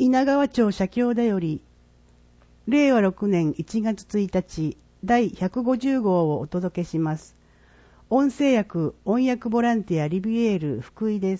稲川町社協だより、令和6年1月1日、第150号をお届けします。音声訳ボランティアリビエール福井です。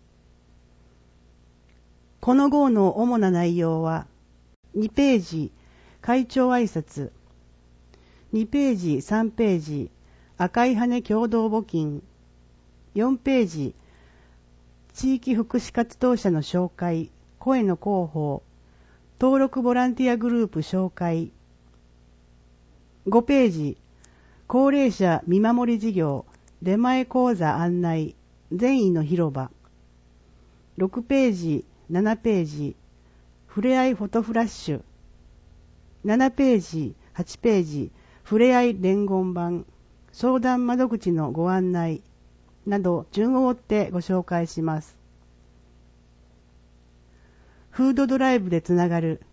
この号の主な内容は、2ページ、会長挨拶、2ページ、3ページ、赤い羽共同募金、4ページ、地域福祉活動者の紹介、声の広報、登録ボランティアグループ紹介、5ページ、高齢者見守り事業、出前講座案内、善意の広場、6ページ、7ページ、ふれあいフォトフラッシュ、7ページ、8ページ、ふれあい伝言板、相談窓口のご案内、など順を追ってご紹介します。フードドライブでつながる。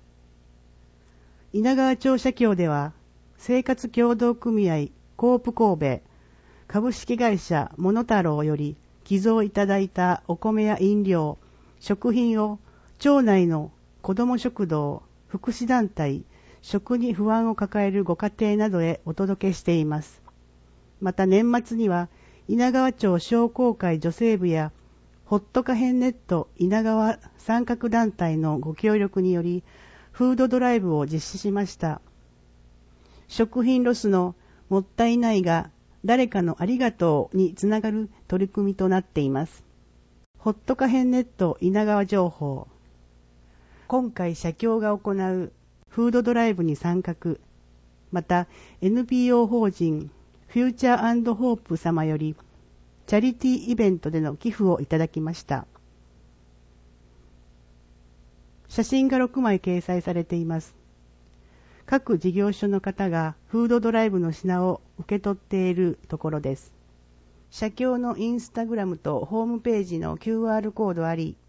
稲川町社協では、生活協同組合コープ神戸株式会社モノタロウより寄贈いただいたお米や飲料、食品を町内の子ども食堂、福祉団体、食に不安を抱えるご家庭などへお届けしています。また年末には稲川町商工会女性部やホット可変ネット稲川参画団体のご協力によりフードドライブを実施しました。食品ロスのもったいないが誰かのありがとうにつながる取り組みとなっています。ホット可変ネット稲川情報。今回社協が行うフードドライブに参画。また NPO 法人フューチャー&ホープ様よりチャリティーイベントでの寄付をいただきました。写真が6枚掲載されています。各事業所の方がフードドライブの品を受け取っているところです。社協のインスタグラムとホームページの QR コードあり、